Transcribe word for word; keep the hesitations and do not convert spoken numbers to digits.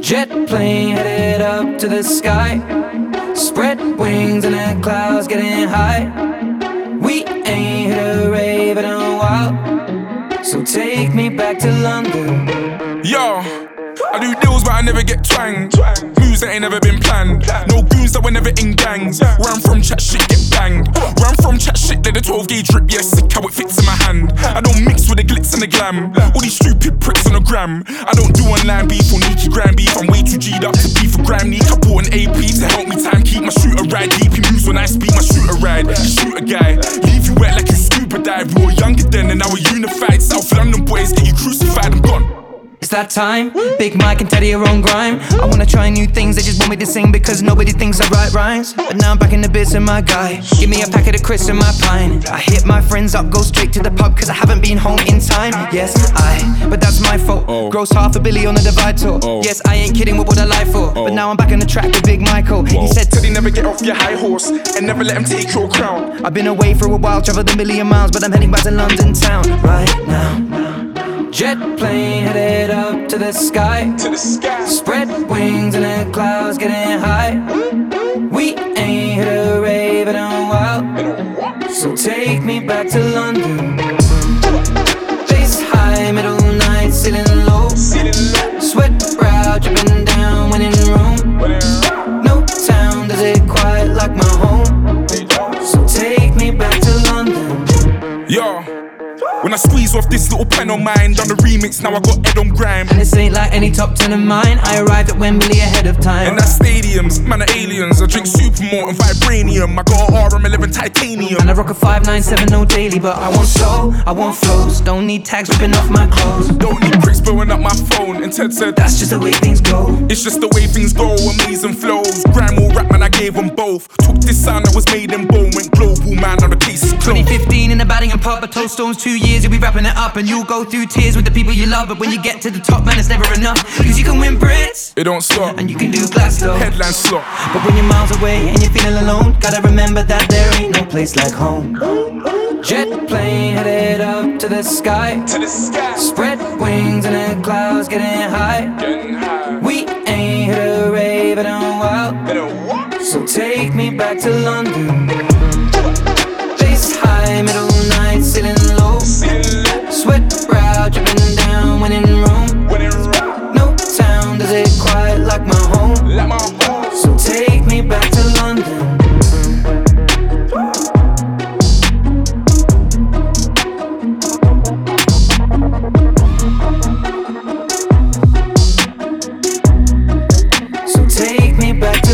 Jet plane headed up to the sky. Spread wings and the clouds getting high. We ain't hit a rave in a while, so take me back to London. Yo, I do deals but I never get twanged. Moves that ain't never been planned. No goons that were never in gangs. Where I'm from, chat shit get banged. Where I'm from, chat shit, let the twelve gauge drip. Yeah, sick how it fits in my hand. I don't mix with the glitz and the glam. All these stupid pricks on the gram. I don't do online beef or Nikki gram beef. I'm way too G'd up to beef for gram neek. I bought an A P to help me time keep my shooter ride. D P moves when I speak my shooter ride. Shoot a guy, leave you wet like you scuba dive. We were younger then and now we're unified. South London boys get you crucified, I'm gone. It's that time, Big Mike and Teddy are on grime. I wanna try new things, they just want me to sing because nobody thinks I write rhymes. But now I'm back in the biz and my guy, give me a packet of crisps and my pine. I hit my friends up, go straight to the pub cause I haven't been home in time. Yes, I, but that's my fault. Oh. Gross half a billy on the Divide tour. Oh. Yes, I ain't kidding, what would I lie for? Oh. But now I'm back on the track with Big Michael. Whoa. He said Teddy, never get off your high horse and never let him take your crown. I've been away for a while, traveled a million miles, but I'm heading back to London town right now. Jet plane headed up to the sky. To the sky. Spread wings and the clouds getting high. We ain't hit a rave in a while, so take me back to London. Bass high, middle night, ceiling low. Sweat brow dripping down when in room. No town does it quite like my home, so take me back to London. Yo, when I squeeze off this little pen on mine, done the remix, now I got Ed on grime. And this ain't like any top ten of mine. I arrived at Wembley ahead of time. And that's stadiums, man are aliens. I drink Supermalt and Vibranium. I got R M eleven titanium. And I rock a five nine seven no daily, but I want soul, I want flows. Don't need tags ripping off my clothes. Don't need bricks blowing up my phone. And Ted said, that's just the way things go. It's just the way things go, amazing flows. Grime or rap, man, I gave them both. Took this sound that was made in bone, went global, man, now the case is closed. twenty fifteen in the batting and pub, I told Stones two years, you'll be wrapping it up. And you'll go through tears with the people you love. But when you get to the top, man, it's never enough. Cause you can win Brits, it don't stop, and you can do Glasgow, headline slot. But when you're miles away and you're feeling alone, gotta remember that there ain't no place like home. Jet plane headed up to the sky. To the sky. Spread wings and the clouds getting high. Getting high. We ain't hit a rave in a while, In a what? so take me back to London. Bass high, middle night, ceiling low. Sweat brow dripping down when in room. When it rock, No town does it quite like my home, like my home. so take me back to London. So take me back to